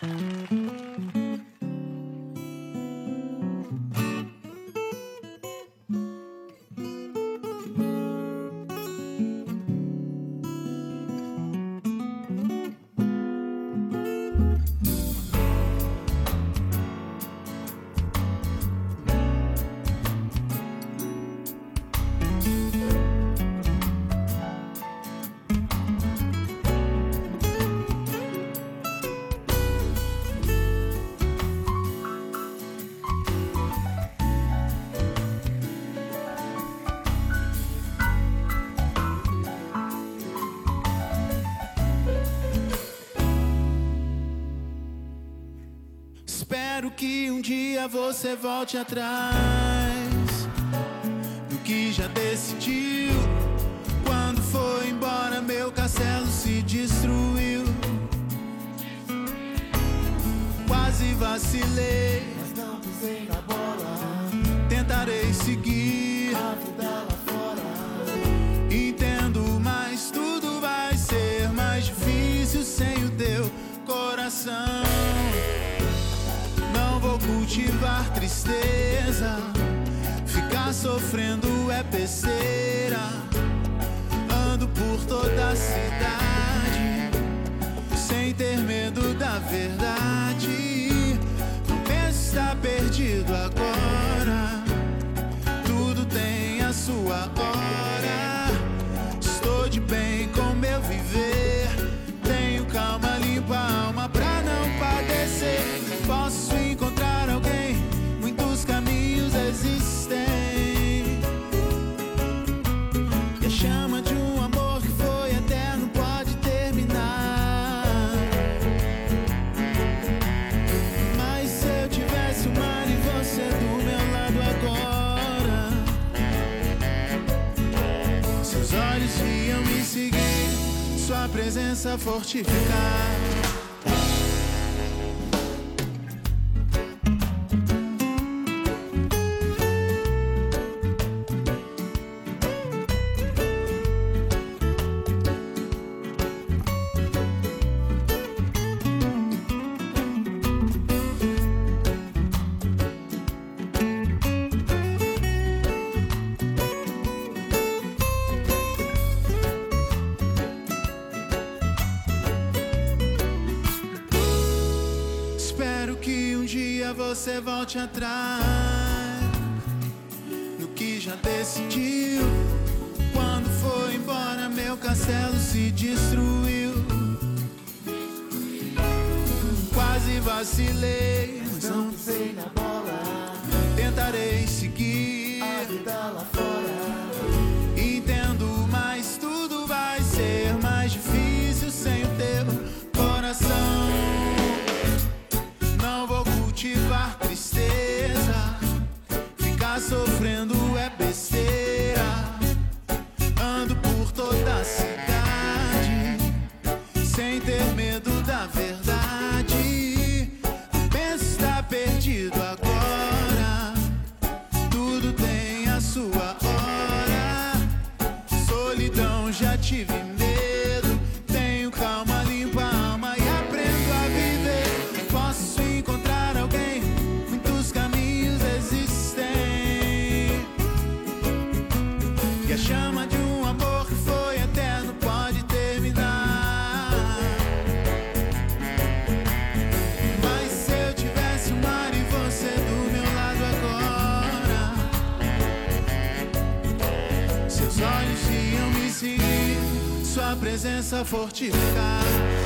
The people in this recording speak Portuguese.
Espero que um dia você volte atrás do que já decidiu. Quando foi embora, meu castelo se destruiu. Quase vacilei, mas não pisei na bola. Tentarei seguir A vida lá fora. Entendo, mas tudo vai ser mais difícil sem o teu coração. Não vou cultivar tristeza, ficar sofrendo é besteira. Ando por toda a cidade sem ter medo da verdade. Não penso estar perdido agora, tudo tem a sua hora. Estou de bem com meu viver, tenho calma, limpa a alma pra não padecer. Posso encontrar alguém, muitos caminhos existem. E a chama de um amor que foi eterno pode terminar. Mas se eu tivesse o mar e você do meu lado agora, seus olhos iam me seguir, sua presença fortificar. Espero que um dia você volte atrás no que já decidiu. Quando foi embora, meu castelo se destruiu. Quase vacilei, mas Não pisei na bola. tentarei seguir. A vida lá fora. Entendo, mas tudo vai ser mais difícil sem o teu coração. Não vou cultivar tristeza, ficar sofrendo é besteira. Ando por toda a cidade sem ter medo da verdade. Penso estar perdido agora, tudo tem a sua hora. Solidão, já tive medo, tenho calma, limpa a alma e aprendo a viver. Posso encontrar alguém, muitos caminhos existem. E a chama de um amor que foi eterno pode terminar. Mas se eu tivesse o mar e você do meu lado agora, seus olhos iam me seguir, sua presença fortificar.